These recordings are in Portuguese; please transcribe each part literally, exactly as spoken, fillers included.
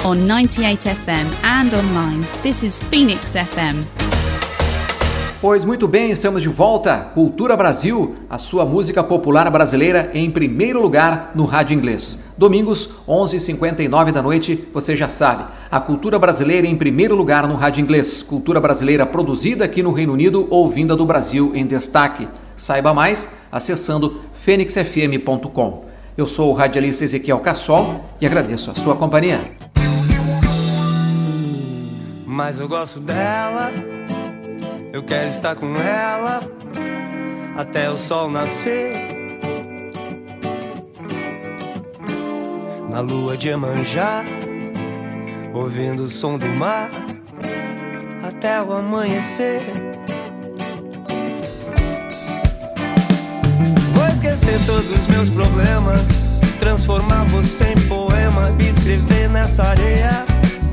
on ninety-eight F M and online. This is Phoenix F M. Pois muito bem, estamos de volta. Cultura Brasil, a sua música popular brasileira em primeiro lugar no rádio inglês. Domingos, onze e cinquenta e nove da noite, você já sabe. A cultura brasileira em primeiro lugar no rádio inglês. Cultura brasileira produzida aqui no Reino Unido ou vinda do Brasil em destaque. Saiba mais acessando fênix f m ponto com. Eu sou o radialista Ezequiel Cassol e agradeço a sua companhia. Mas eu gosto dela, eu quero estar com ela até o sol nascer. Na lua de Iemanjá, ouvindo o som do mar até o amanhecer. Vou esquecer todos os meus problemas, transformar você em poema e escrever nessa areia.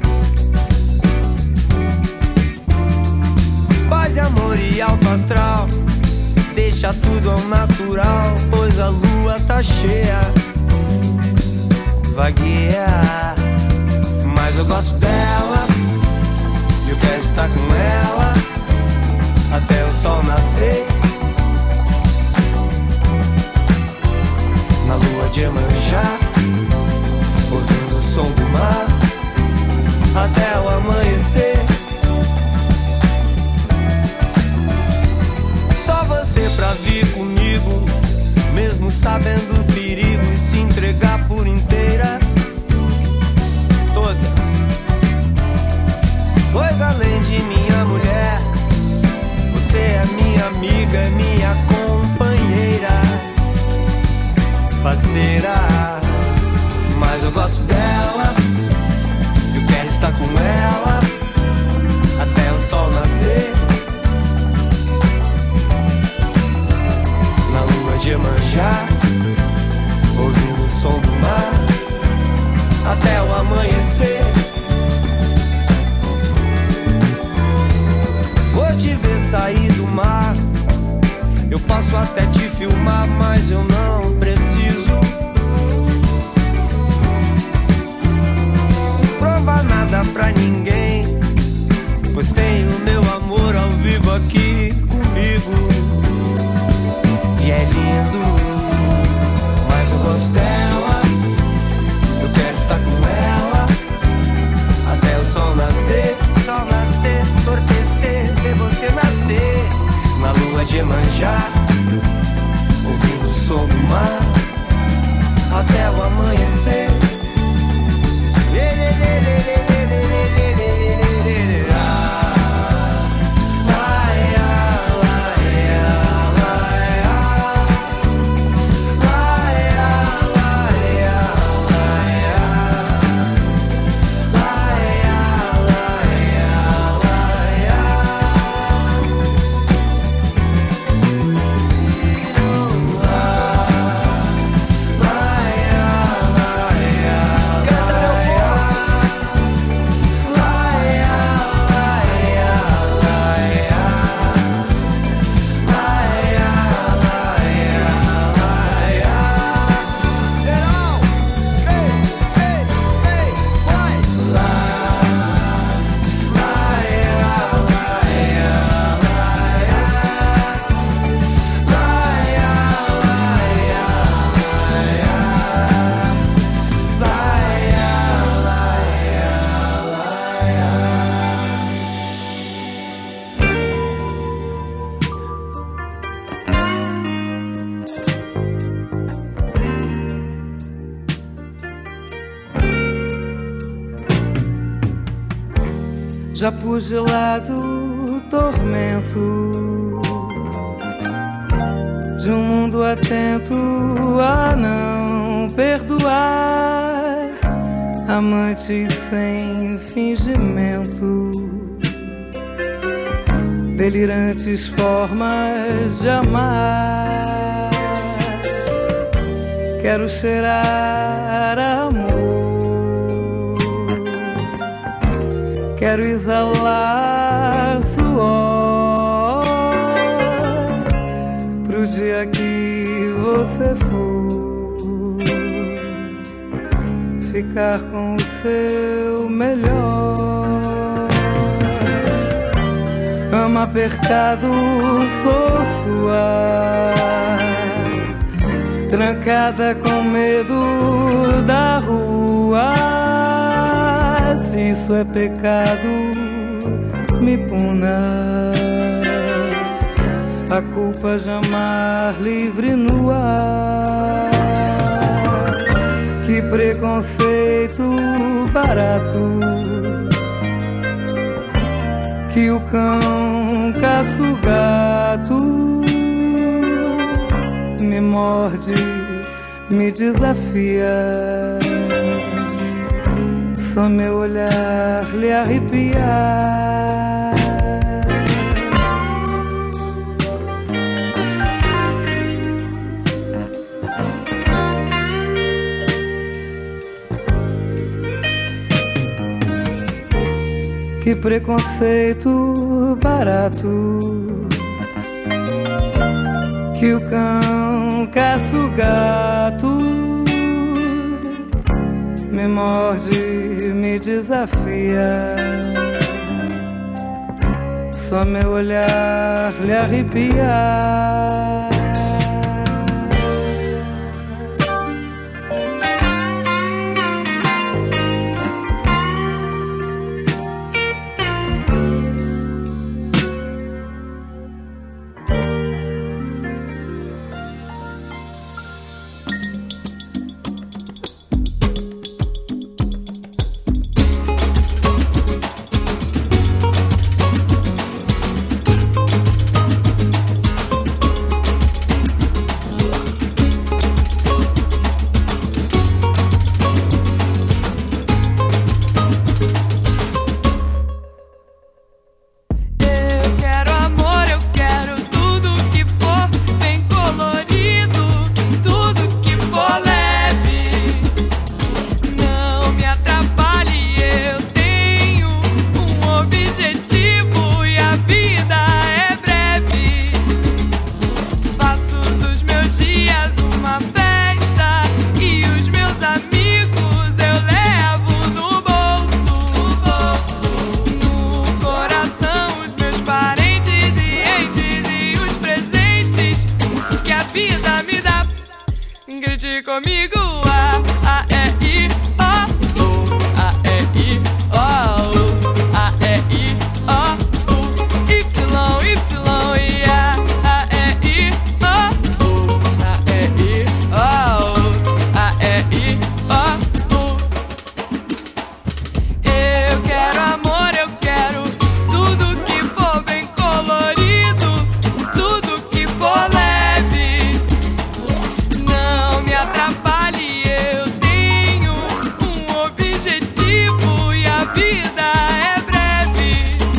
Paz e amor e alto astral, deixa tudo ao natural, pois a lua tá cheia. Vagueia, mas eu gosto dela, eu quero estar com ela até o sol nascer. Na lua de Iemanjá, ouvindo o som do mar até o amanhecer. Pra vir comigo, mesmo sabendo o perigo, e se entregar por inteira, toda. Pois além de minha mulher, você é minha amiga, é minha companheira, parceira. Mas eu gosto dela, eu quero estar com ela até o sol nascer. De Iemanjá, ouvindo o som do mar até o amanhecer. Vou te ver sair do mar, eu posso até te filmar, mas eu não preciso provar nada pra ninguém, pois tenho meu amor ao vivo aqui comigo. E é lindo, mas eu gosto dela, eu quero estar com ela até o sol nascer. Sol nascer, entorpecer, ver você nascer. Na lua de Iemanjá, ouvindo o som do mar até o amanhecer. Lê, lê, lê, lê, lê, lê, lê, lê, lê, lê, lê, lê. Já pus de lado o tormento de um mundo atento a não perdoar, amantes sem fingimento, delirantes formas de amar. Quero cheirar amor, quero exalar suor pro dia que você for brincar com o seu melhor. Cama apertado, sou sua, trancada com medo da rua. Se isso é pecado, me puna. A culpa jamar livre no ar. Que preconceito barato, que o cão caça o gato, me morde, me desafia. Só meu olhar lhe arrepiar. Que preconceito barato, que o cão caça o gato, me morde, me desafia. Só meu olhar lhe arrepiar. Comigo, A, A, E, I, O, U, A, E, I, O, U, A, E, I, O, U, Y, Y, e A, A, E, I, O, U, A, E, I, O, U, A, E, I, O, U. Eu quero amor, eu quero tudo que for bem colorido, tudo que for leve. Não me atrapalhe, eu tenho um objetivo e a vida é breve.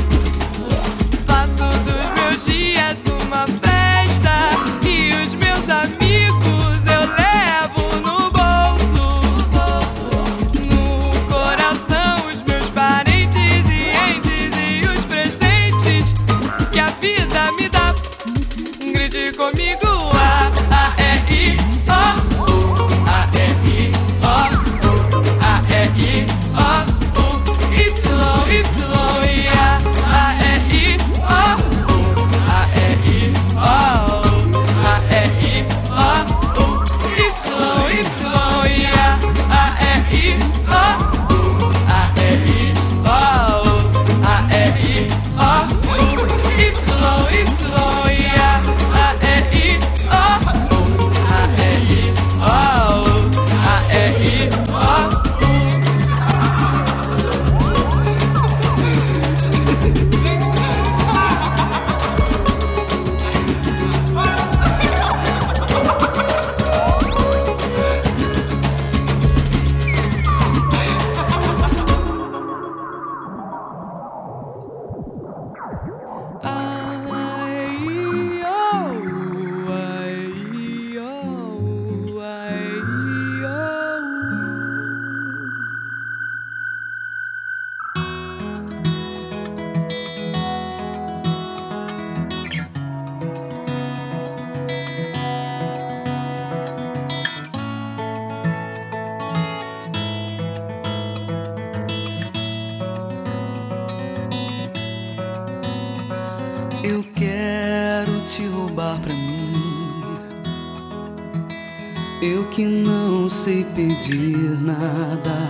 Faço dos meus dias uma festa e os meus amigos eu levo no bolso. No coração os meus parentes e entes e os presentes que a vida me dá. Grite comigo, A, A, E, I, O, U, A, E, I, O, U, A, E, I, O, U, Y, Y, e A, A, E, I, O, U, A, E, I, O, U, A, E, I, O, U, Y, Y, e A, A, E, I, O, U, A, E, I, O, U, A, E, I, O, U, Y, Y, e A, A, E, I, O. roubar pra mim. Eu que não sei pedir nada.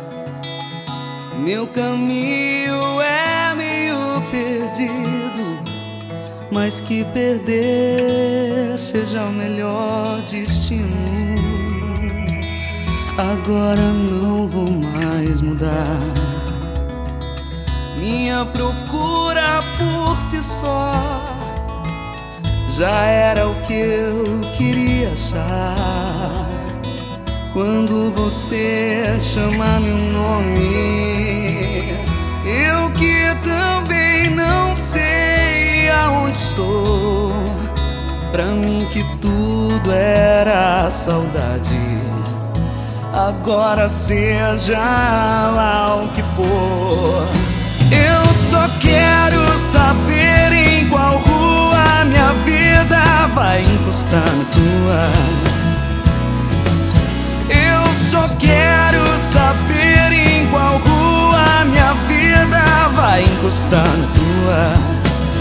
Meu caminho é meio perdido, mas que perder seja o melhor destino. Agora não vou mais mudar. Minha procura por si só já era o que eu queria achar. Quando você chama meu nome, eu que também não sei aonde estou. Pra mim que tudo era saudade, agora seja lá o que for. Eu só quero saber em qual rua minha vida vai encostar na tua. Eu só quero saber em qual rua minha vida vai encostar na tua.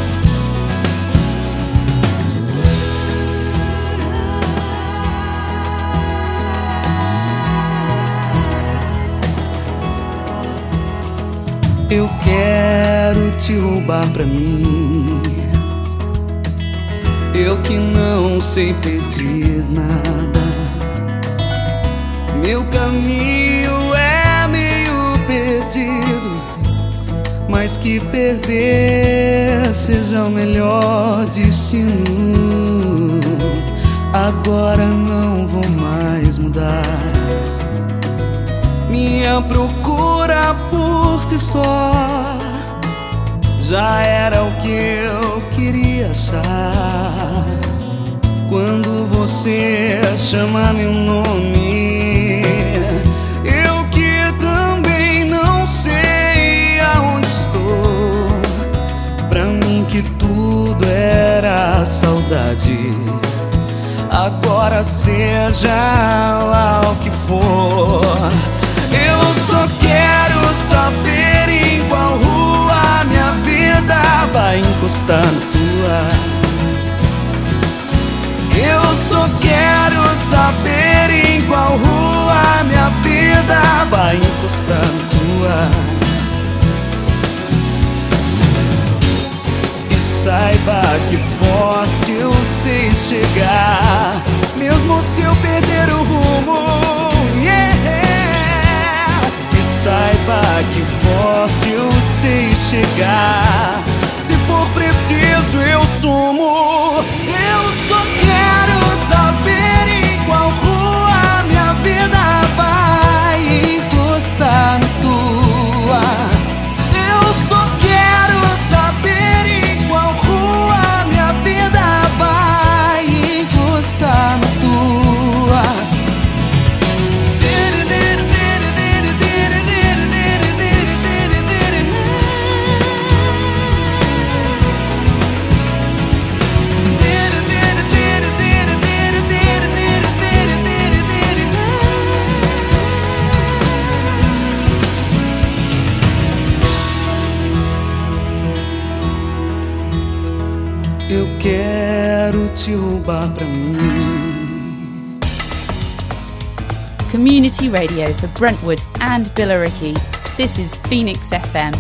Eu quero te roubar pra mim. Eu que não sei pedir nada. Meu caminho é meio perdido, mas que perder seja o melhor destino. Agora não vou mais mudar. Minha procura por si só já era o que eu queria achar. Quando você chama meu nome, eu que também não sei aonde estou. Pra mim que tudo era saudade, agora seja lá o que for. Eu só quero saber em qual rua minha vida vai encostar na tua. Eu só quero saber em qual rua minha vida vai encostar na tua. E saiba que forte eu sei chegar, mesmo se eu perder o rumo. Yeah. Saiba que forte eu sei chegar, se for preciso eu sumo. Eu só quero saber em qual rua minha vida vai encostar na tua. Eu só quero saber em qual rua minha vida vai encostar na tua. Eu quero te roubar pra mim. Community radio for Brentwood and Billericay. This is Phoenix F M.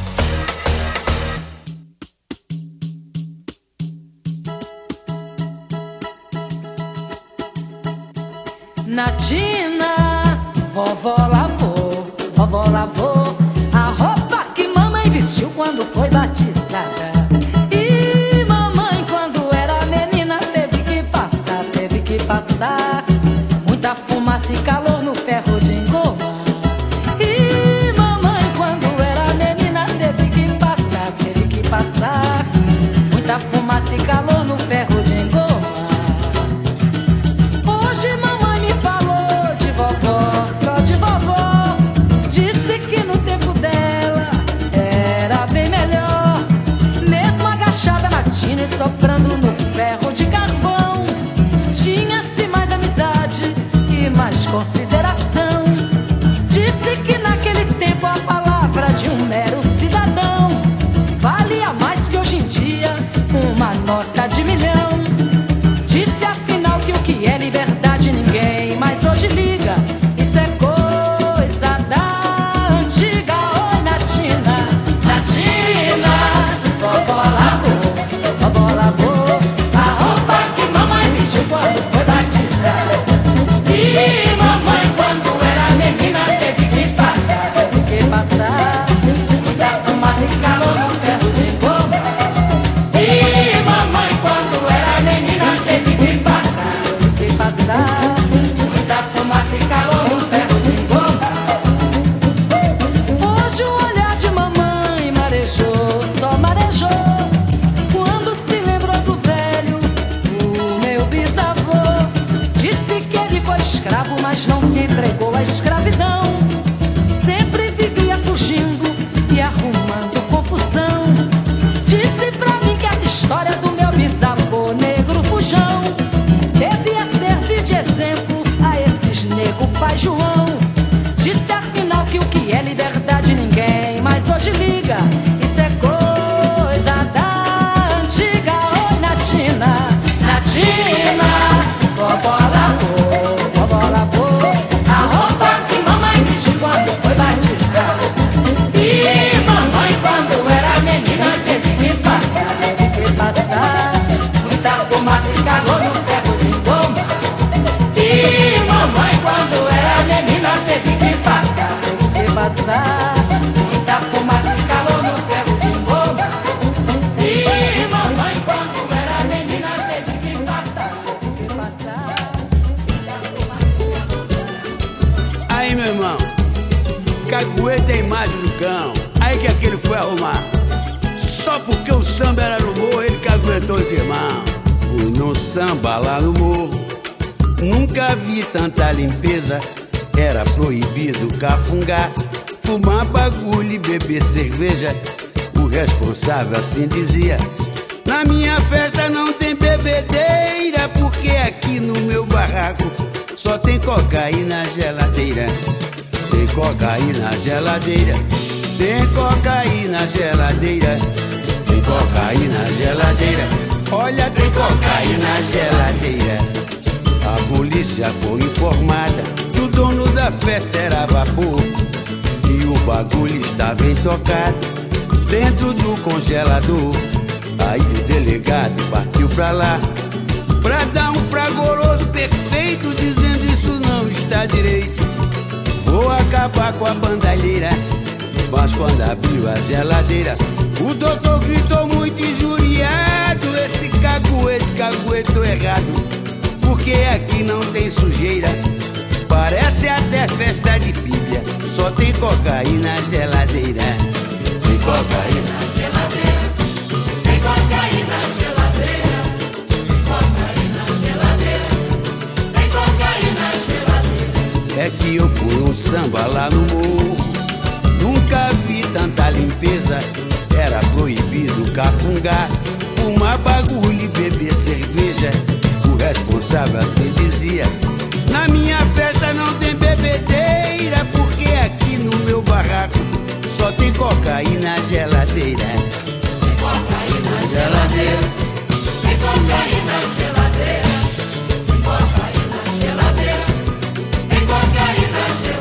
Natina, vovó lavou, vovó lavou a roupa que mamãe vestiu quando foi batizada. E mamãe, quando era menina, teve que passar, teve que passar muita fumaça e calor no ferro de engoma. E mamãe, quando era menina, teve que passar, teve que passar muita fumaça e calor no ferro de engoma. Hoje mamãe me falou de vovó, só de vovó. Disse que no tempo dela era bem melhor, mesmo agachada na tina e soprando no ferro de carvão. Tinha-se mais amizade e mais consideração. Disse que naquele tempo a palavra de um mero cidadão valia mais que hoje em dia uma nota de milhão. Disse afinal que o que é liberdade ninguém mais hoje liga. Isso é coisa da antiga. Oi, Natina, Natina, vovó lavou, vovó lavou a roupa que mamãe vestiu quando foi batizada. E mamãe, quando era menina, teve que passar, teve que passar muita fumaça e calor no ferro de goma. E mamãe, quando era menina, teve que passar, teve que passar muita fumaça e calor no ferro de goma. Hoje o olhar de mamãe marejou, só marejou, quando se lembrou do velho, o meu bisavô. Disse que ele foi escravo, mas não se entregou à escravidão. Sempre vivia fugindo e arrumando confusão. Disse pra mim que essa história do meu bisavô negro fujão devia servir de exemplo a esses nego pai João. Disse afinal que o que é liberdade ninguém mais hoje liga. Isso é coisa da antiga. Oi, Natina, Natina, vovó lavou, vovó lavou a roupa que mamãe vestiu quando foi batizada. E mamãe, quando era menina, teve que passar, teve que passar muita fumaça e calor no ferro de goma. E mamãe, quando era menina, teve que passar, teve que passar muita fumaça e calor no ferro de goma. E mamãe, quando era menina, teve que passar, teve que passar muita fumaça e calor. Aí, meu irmão, cagueta é imagem do cão. Aí que aquele foi arrumar. Só porque o samba era no morro, ele caguetou os irmãos. Fui no samba lá no morro, nunca vi tanta limpeza. Era proibido cafungar, fumar bagulho e beber cerveja. O responsável assim dizia: na minha festa não tem bebedeira, porque aqui no meu barraco só tem cocaína na geladeira. Tem cocaína na geladeira, tem cocaína na geladeira, tem cocaína na geladeira. Olha, tem cocaína na geladeira. A polícia foi informada que o dono da festa era vapor e o bagulho estava intocado dentro do congelador. Aí o delegado partiu pra lá pra dar um fragoroso perfeito, dizendo: isso não está direito, vou acabar com a bandalheira. Mas quando abriu a geladeira, o doutor gritou muito injuriado: esse caguete, caguetou errado, porque aqui não tem sujeira. Parece até festa de Bíblia, só tem cocaína na geladeira. Tem cocaína na geladeira, tem cocaína na geladeira, tem cocaína na geladeira, tem cocaína na geladeira. É que eu fui um samba lá no morro, nunca vi tanta limpeza. Era proibido cafungar, fumar bagulho e beber cerveja. O responsável assim dizia: na minha festa não tem bebedeira, porque aqui no meu barraco só tem cocaína na geladeira. Tem cocaína na geladeira, tem cocaína na geladeira, tem cocaína na geladeira, tem cocaína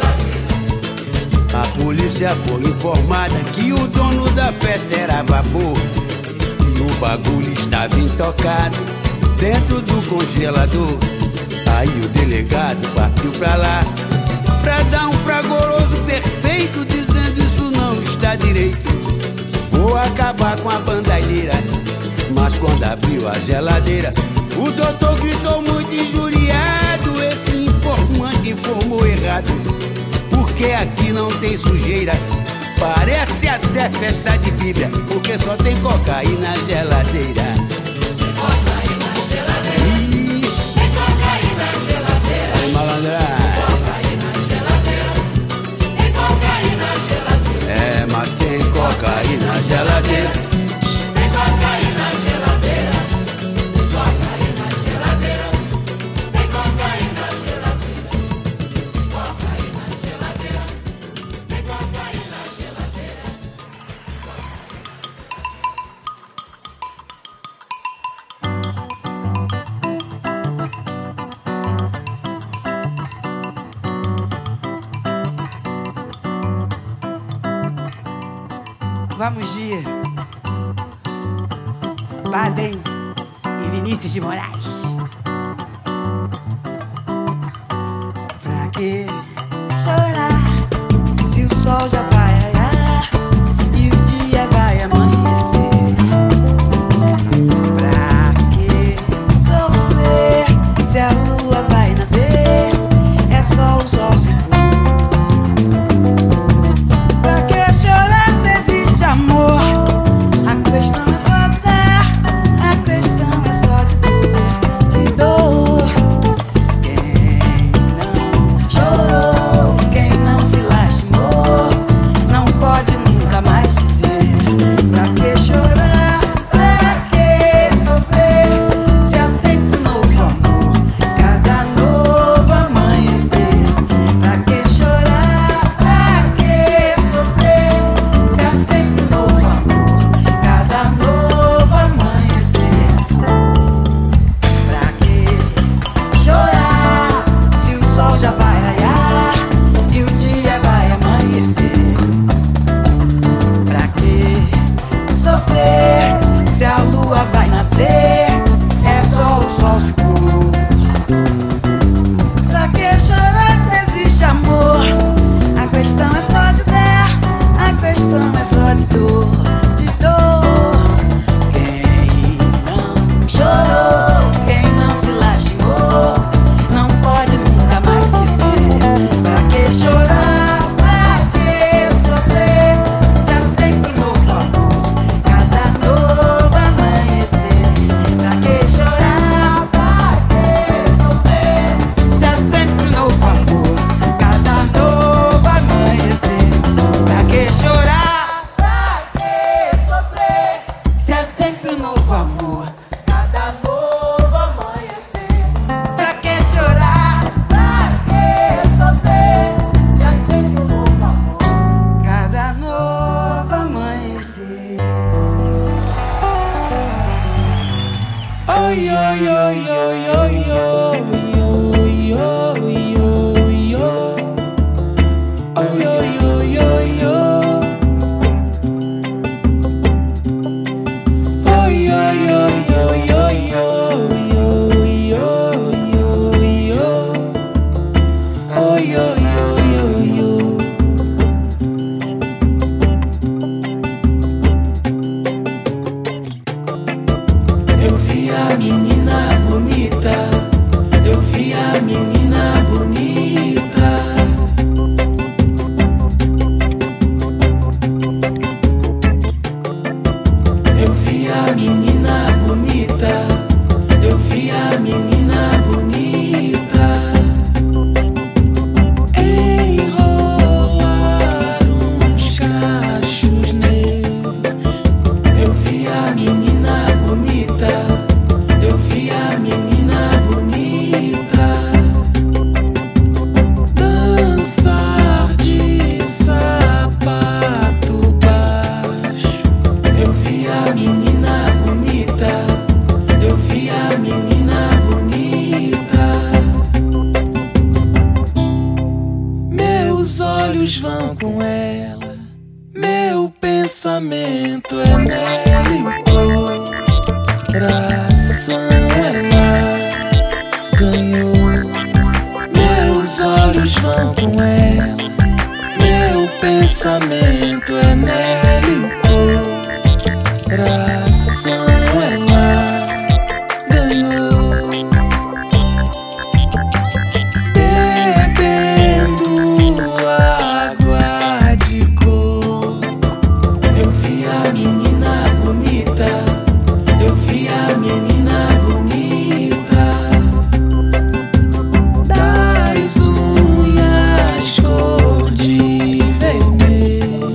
na geladeira. A polícia foi informada que o dono da festa era vapor e o bagulho estava intocado dentro do congelador. Aí o delegado partiu pra lá pra dar um fragoroso perfeito, dizendo: isso não está direito, vou acabar com a bandalheira. Mas quando abriu a geladeira, o doutor gritou muito injuriado: esse informante informou errado, porque aqui não tem sujeira. Parece até festa de Bíblia, porque só tem cocaína na geladeira. Tem cocaína na geladeira, Ih. Tem cocaína na geladeira, tem malandragem. Tem cocaína na geladeira, tem cocaína na geladeira. É, mas tem cocaína na geladeira, tem cocaína na geladeira, tem cocaína na geladeira, tem cocaína na geladeira, tem cocaína na geladeira, tem cocaína na geladeira. vamos de Baden e Vinícius de Moraes. Pra que chorar se o sol já vai raiar e o dia vai amanhecer? Pra que sofrer se a lua vai nascer? É só o sol se pôr. Pra que chorar se existe amor? A questão é só de dar, a questão é só de dor, de dor. Quem não chorou, quem não se lastimou, não pode nunca mais dizer. Pra que chorar, pra que sofrer, se há sempre um novo amor, cada novo amanhecer. Pra que chorar, pra que sofrer, se há sempre um novo amor, cada novo amanhecer. Pra que chorar se o sol já vai raiar e o dia vai amanhecer? Pra que sofrer se a lua vai nascer? É só o sol se pôr. Pra que chorar se existe amor? A questão é só de dar, a questão é só de dor, de dor. Quem não chorou, quem não se lastimou, não pode nunca mais dizer. Pra que chorar, pra que sofrer, se há sempre um novo amor, cada novo amanhecer. Pra que chorar, pra que sofrer, se há sempre um novo amor, cada novo amanhecer. Pra que chorar, pra que sofrer, se há sempre um novo amor, cada novo amanhecer. Pra que chorar, pra que sofrer, se há sempre um novo amor, cada novo amanhecer. Oi, oi, oi, oi, oi, oi, oi, oi, oi, oi. Oi, oi, oi, oi, oi. Oi, oi, oi, oi, oi, oi, oi, oi, oi, oi. Oi, oi, oi, oi, oi. Eu vi a menina bonita, eu vi a menina bonita. Eu vi a menina bonita, eu vi a menina bonita. Enrolar uns cachos negros. Eu vi a menina bonita, eu vi a menina bonita. Dançar de sapato baixo. Eu vi a menina bonita, eu vi a menina bonita. Meus olhos vão com ela, meu pensamento é nela e o coração ela ganhou. Meus olhos vão com ela, meu pensamento é nela e o coração ela ganhou. Bebendo água de coco. Eu vi a menina bonita, eu vi a menina bonita. Das unhas cor de vermelho.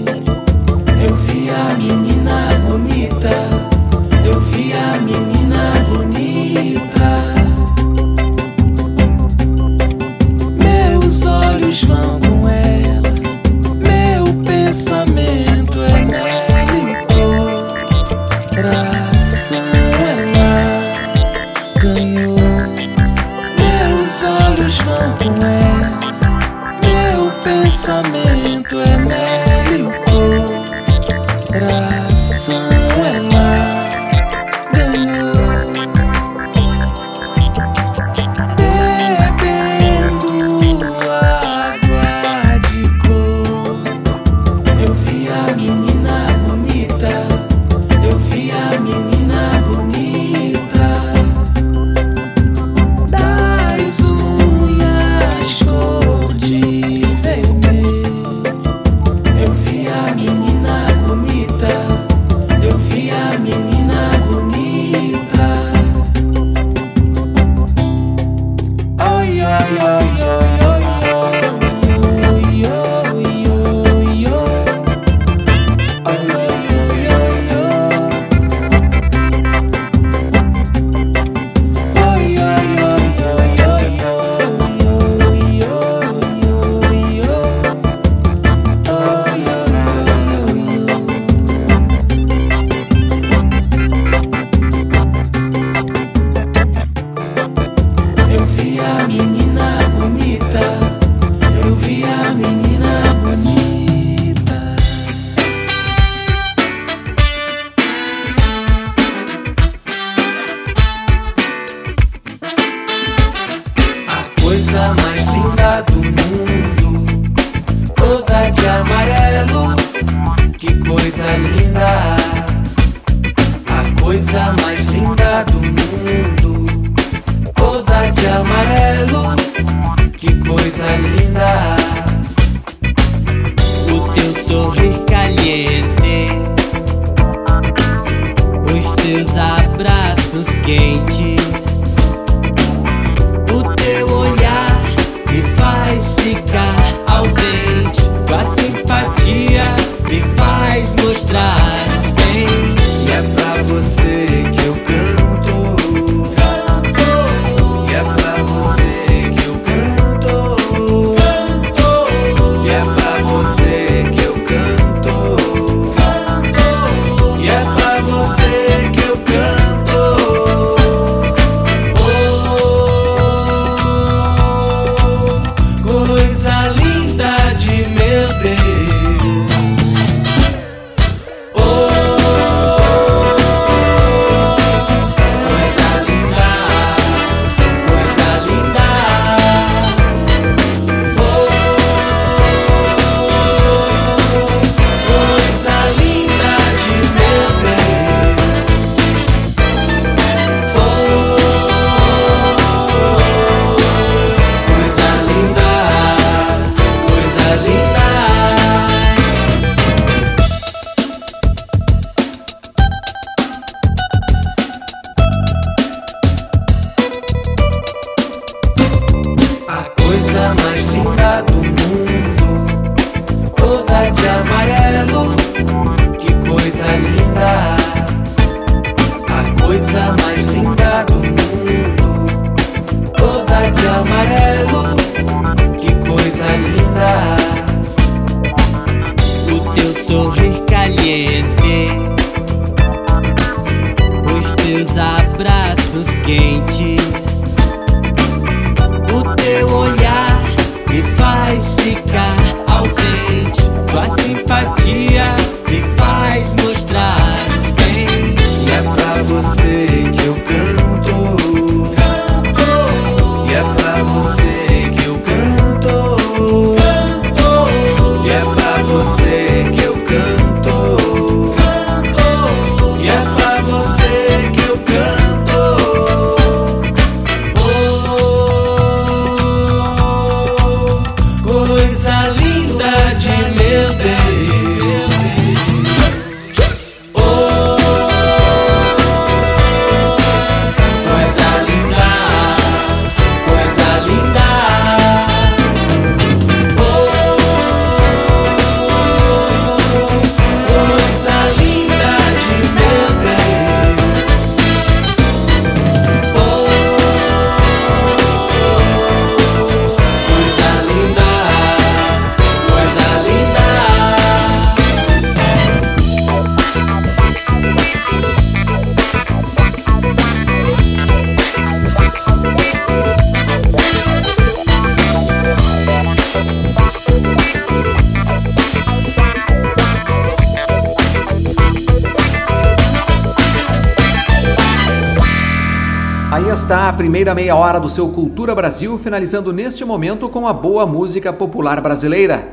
Aí está a primeira meia hora do seu Cultura Brasil, finalizando neste momento com a boa música popular brasileira.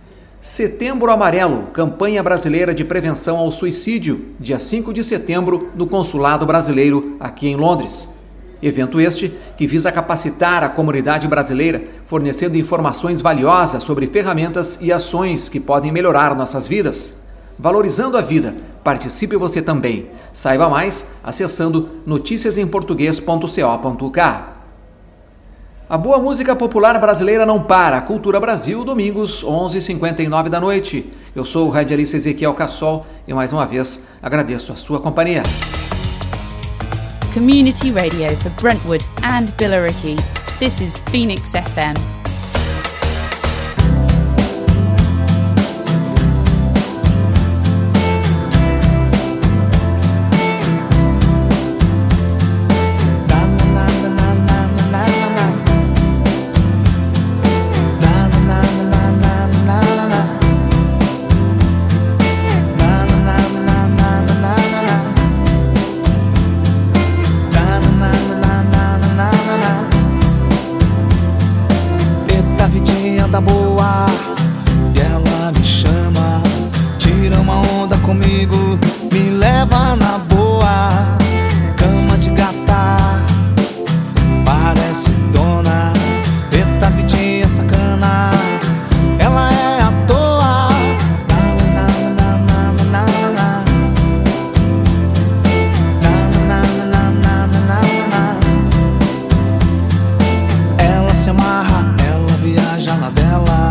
Setembro Amarelo, campanha brasileira de prevenção ao suicídio, dia cinco de setembro, no Consulado Brasileiro, aqui em Londres. Evento este que visa capacitar a comunidade brasileira, fornecendo informações valiosas sobre ferramentas e ações que podem melhorar nossas vidas. Valorizando a vida, participe você também. Saiba mais acessando noticias em português ponto co ponto uk. A boa música popular brasileira não para. Cultura Brasil, domingos, onze e cinquenta e nove da noite. Eu sou o radialista Ezequiel Cassol e mais uma vez agradeço a sua companhia. Community Radio for Brentwood and Billericay. This is Phoenix F M. Da boa, e ela me chama, tira uma onda comigo, me leva na boa. Cama de gata, parece dona, eita vidinha sacana, ela é à toa. Na, na, na, na, na, na. Na, na, na, na, na, na. Ela se amarra, ela viaja na dela.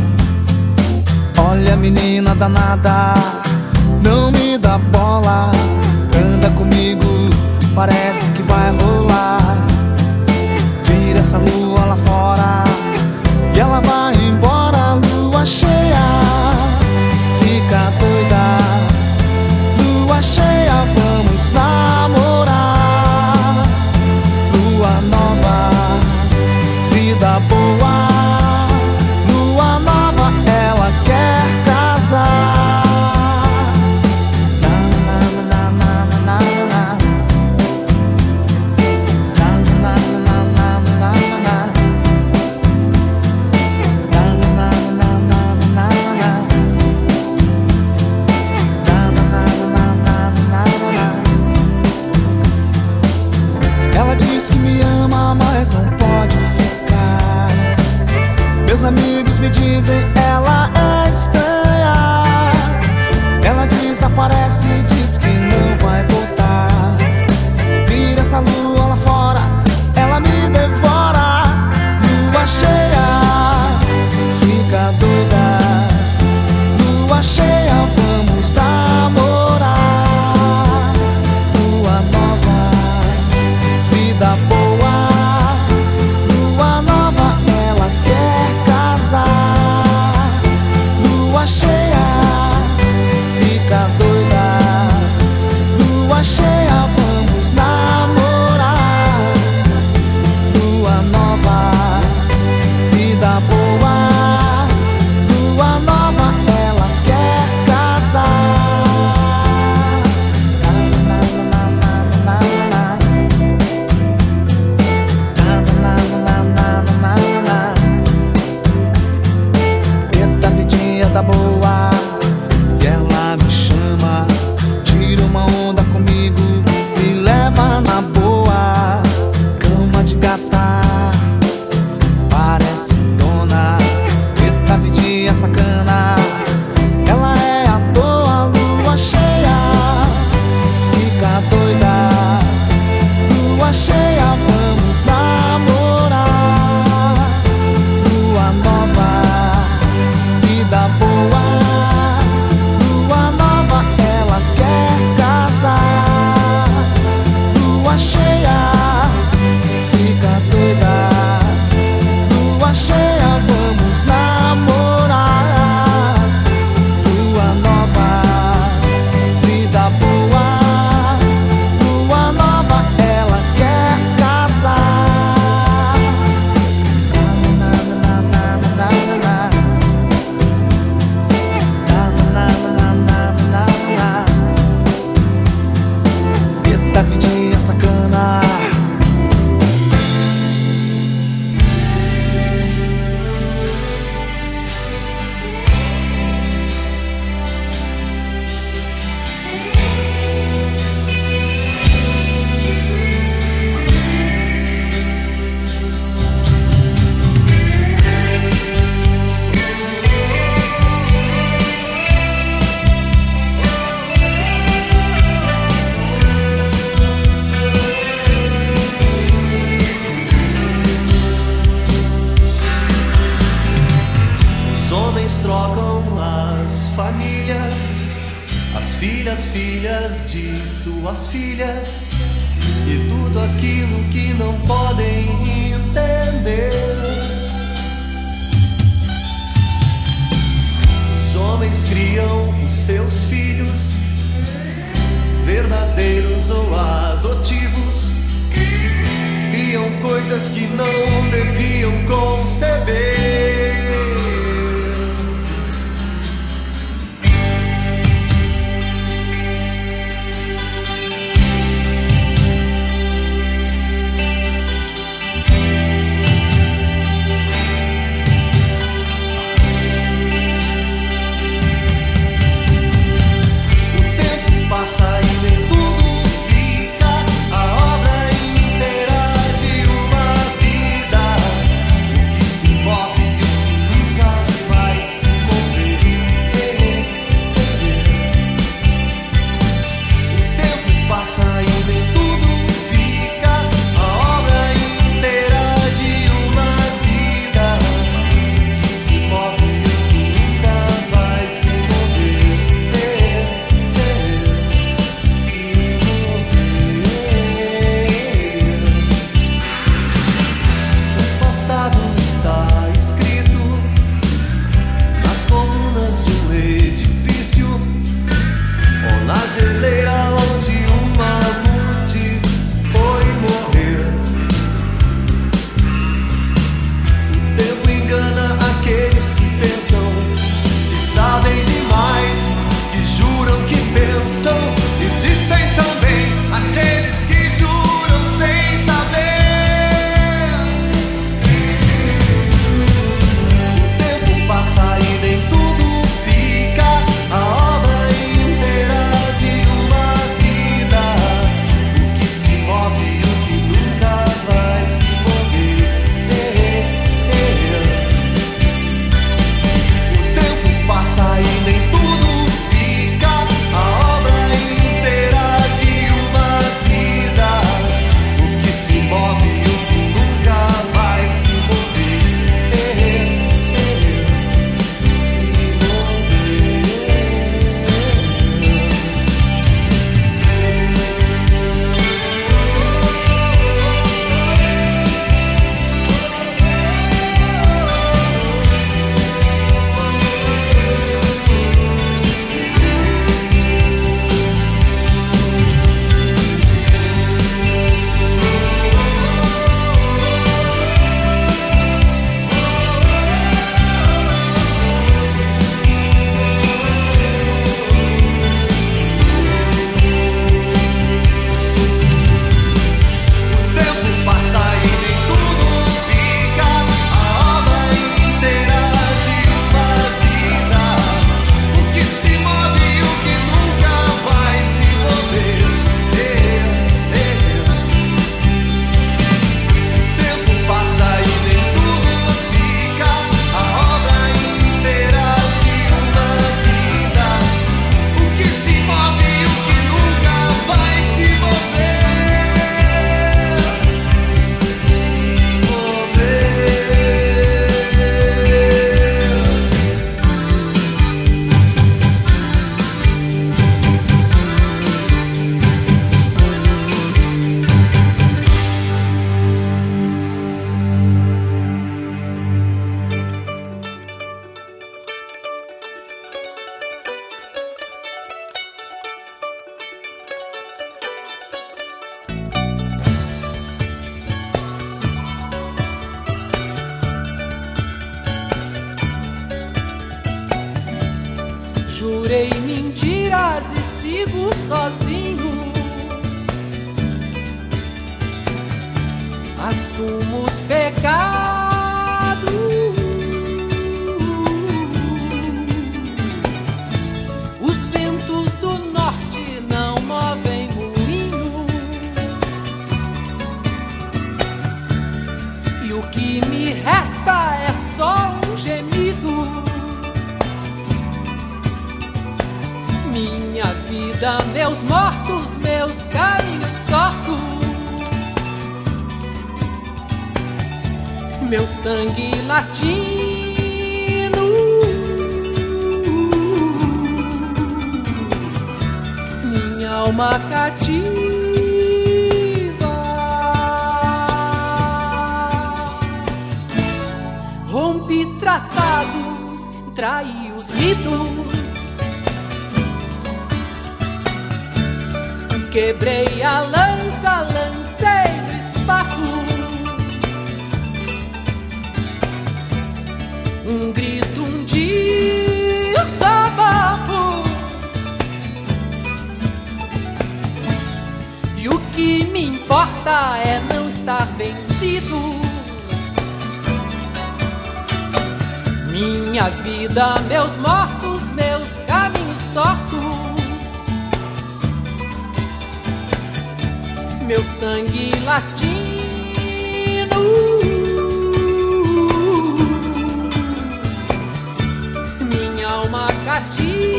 Olha, menina danada, não me dá bola. Anda comigo, parece que vai rolar. Vira essa lua lá fora e ela vai embora. Lua cheia, fica doida. Lua cheia, vamos namorar. Lua nova, vida boa. Lua nova, ela quer casar. Na, na, na, na, na, na. Na, na, na, na, na, na. Na, na, na, na, na, na. Na, na, na, na, na. Ela diz que me ama, mas não pode ficar. Meus amigos me dizem, ela é estranha. Ela desaparece e diz que não vai voltar. Vira essa lua lá fora, ela me devora. Lua cheia, fica doida. Lua cheia, vamos namorar. Lua nova, vida boa. Lua nova, ela quer casar. as filhas de suas filhas e tudo aquilo que não podem entender. Os homens criam os seus filhos, verdadeiros ou adotivos, criam coisas que não deviam conceber. Jurei mentiras e sigo sozinho. Assumo os pecados. Os ventos do norte não movem moinhos. E o que me resta é só um gemido. Minha vida, meus mortos, meus caminhos tortos, meu sangue latino. alma cativa. Rompi tratados, traí os ritos, quebrei a lança, lancei no espaço um grito, um desabafo. E o que me importa é não estar vencido. Minha vida, meus mortos, meus caminhos tortos, meu sangue latino, minha alma cativa.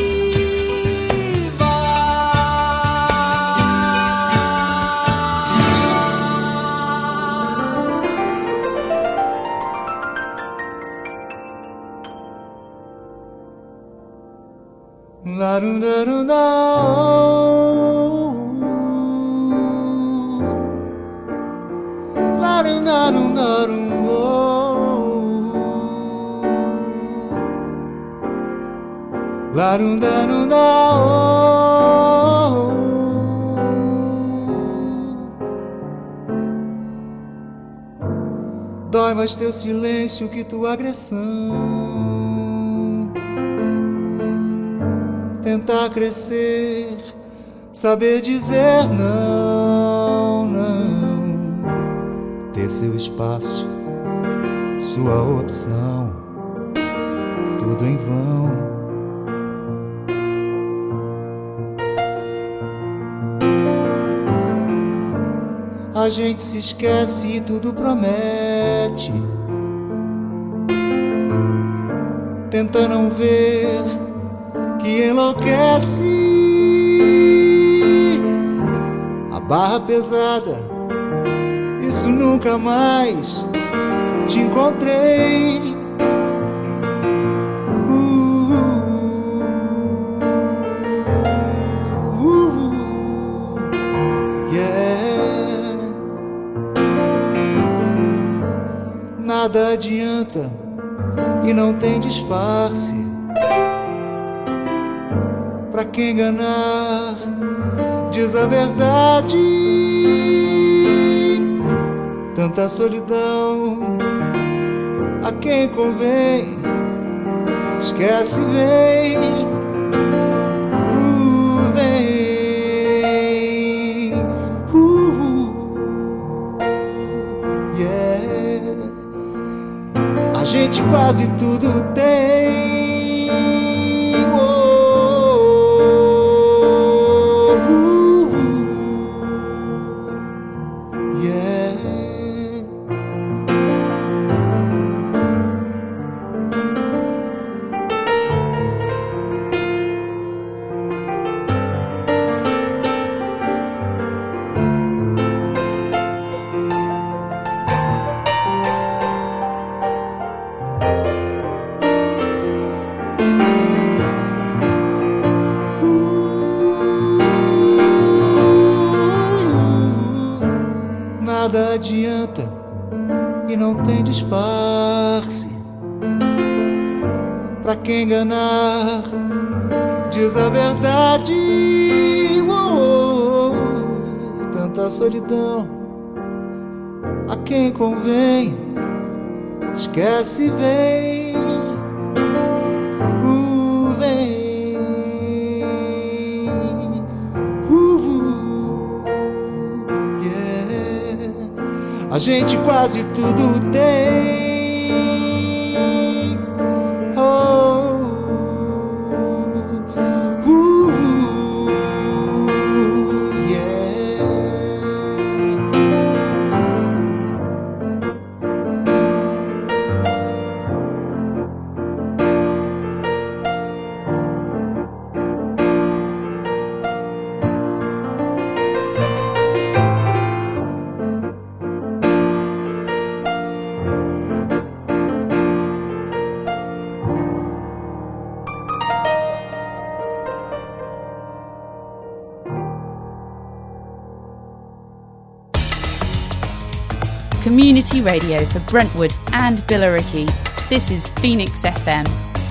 Dói mais teu silêncio que tua agressão. Tentar crescer, saber dizer não, não. Ter seu espaço, sua opção, tudo em vão. A gente se esquece e tudo promete. Tenta não ver que enlouquece. A barra pesada, isso nunca mais te encontrei. Nada adianta e não tem disfarce. Pra quem enganar, diz a verdade. Tanta solidão, a quem convém, esquece, vem, uh, vem, uh, uh, yeah. A gente quase tudo tem, oh, uh, yeah. Nada adianta e não tem disfarce. Pra quem enganar, diz a verdade. Oh, oh, oh. Tanta solidão, a quem convém, esquece, vem, uh, vem, uh, uh, yeah. A gente quase tudo tem. community radio for Brentwood and Billericay. This is Phoenix F M.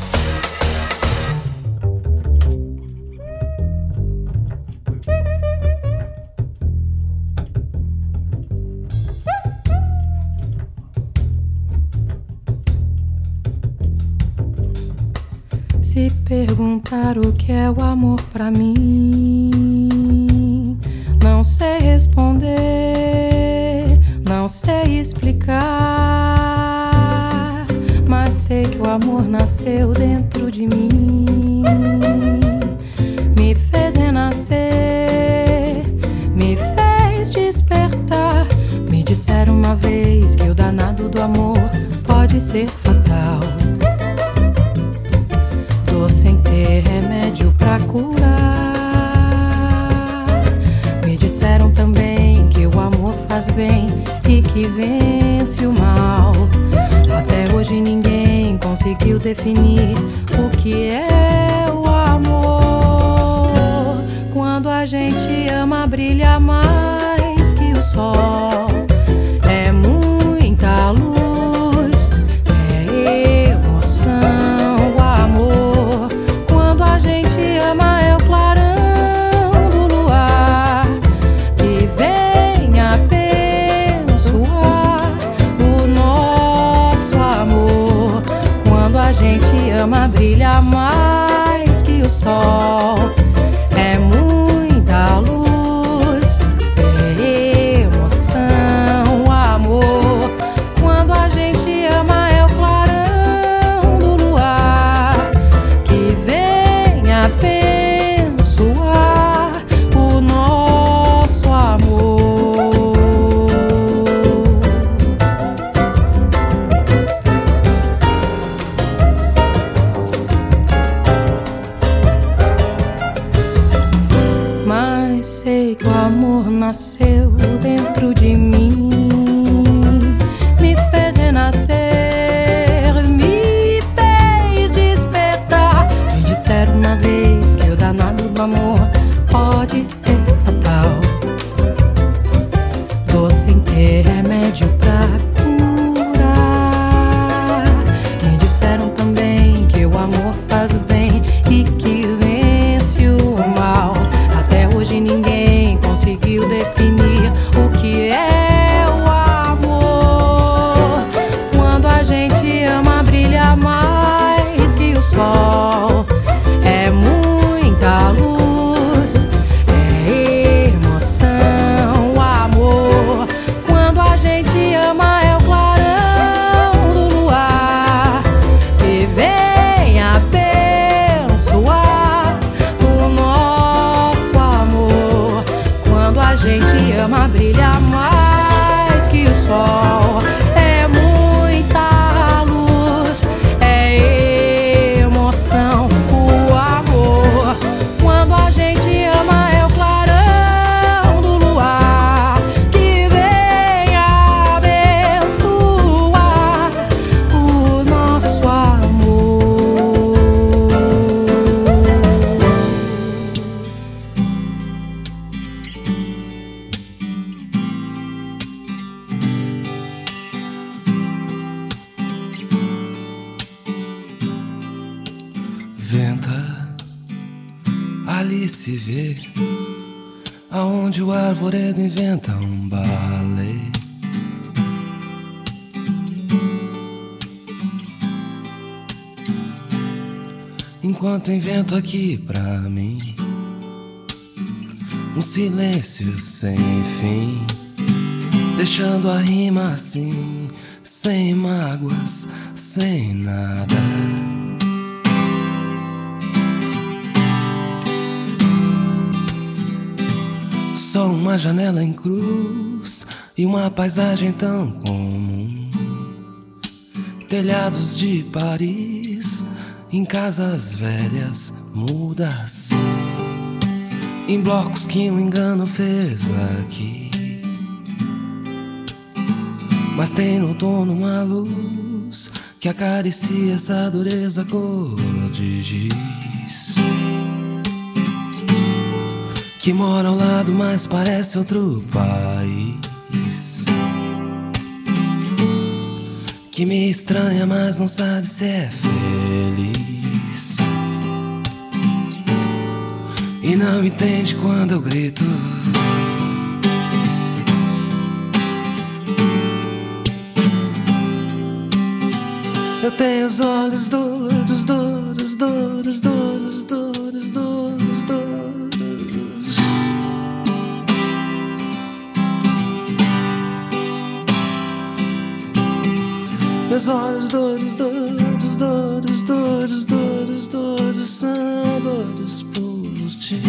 Se perguntar o que é o amor pra mim, não sei responder, não sei explicar, mas sei que o amor nasceu dentro de mim, me fez renascer, me fez despertar. Me disseram uma vez que o danado do amor pode ser fatal, sem ter remédio pra curar. Me disseram também que o amor faz bem e que vence o mal. Até hoje ninguém conseguiu definir o que é o amor. Quando a gente ama, brilha mais que o sol. É muita luz, é emoção. Ama, brilha mais que o sol. É muita luz, é emoção, amor. Quando a gente ama é o clarão do luar que vem abençoar o nosso amor. Nasceu dentro de mim, me fez renascer, me fez despertar. Me disseram uma vez que o danado do amor pode ser fatal, dor sem ter remédio pra curar. Me disseram também que o amor faz o bem e que vence o mal. Até hoje ninguém conseguiu definir o que é o amor. Quando a gente ama, brilha mais que o sol. É muita luz, é emoção, amor. Quando a gente ama, é o clarão do luar que vem abençoar o nosso amor. Quando a gente ama, brilha mais que o sol. É muita luz, é emoção, o amor. Quando a gente ama, é o clarão do luar que vem abençoar o nosso amor. Venta, ali se vê aonde o arvoredo inventa um balé. Enquanto invento aqui pra mim um silêncio sem fim, deixando a rima assim, sem mágoas, sem nada. Só uma janela em cruz e uma paisagem tão comum. Telhados de Paris, em casas velhas mudas, em blocos que um engano fez aqui. Mas tem no outono uma luz que acaricia essa dureza cor de giz, que mora ao lado, mas parece outro país. que me estranha, mas não sabe se é feliz, e não entende quando eu grito. Eu tenho os olhos duros, duros, duros, duros, duros, duros, duros. Meus olhos duros, duros, duros, duros, duros, duros, são duros por ti.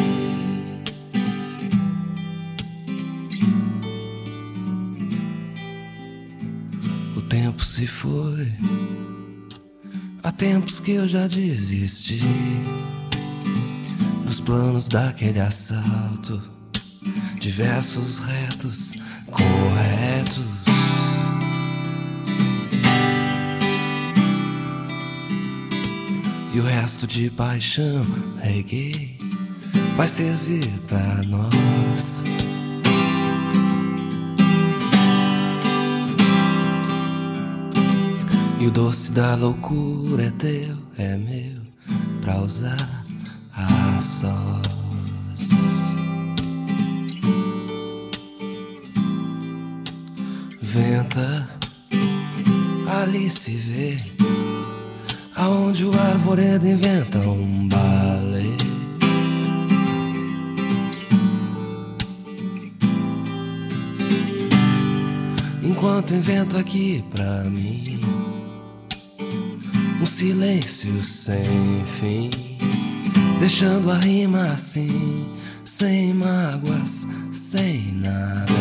O tempo se foi. Há tempos que eu já desisti dos planos daquele assalto, de versos retos, corretos. E o resto de paixão, reggae, vai servir pra nós. E o doce da loucura é teu, é meu, pra usar a sós. Venta, ali se vê, aonde o arvoredo inventa um balé. Enquanto invento aqui pra mim um silêncio sem fim, deixando a rima assim, sem mágoas, sem nada.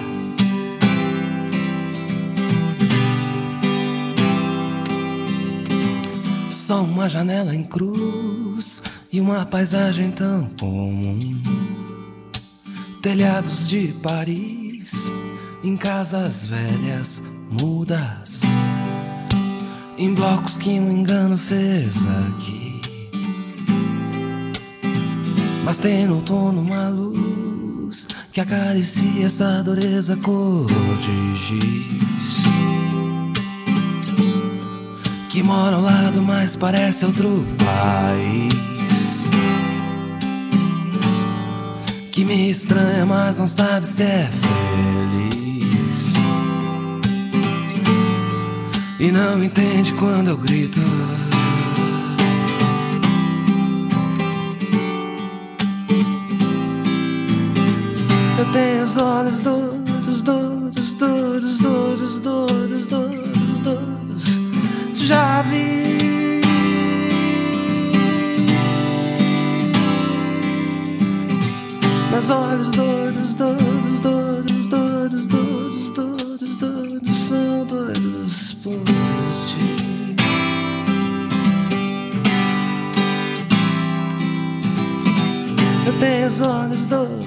Só uma janela em cruz e uma paisagem tão comum. Telhados de Paris, em casas velhas, mudas, em blocos que um engano fez aqui. Mas tem no outono uma luz que acaricia essa dureza cor de giz, que mora ao lado, mas parece outro país, que me estranha, mas não sabe se é feliz, e não entende quando eu grito. Eu tenho os olhos duros, duros, duros, duros, duros, duros, duros. Já vi meus olhos duros, duros, duros, duros, duros, duros, duros, são doidos por ti. Eu tenho os olhos duros,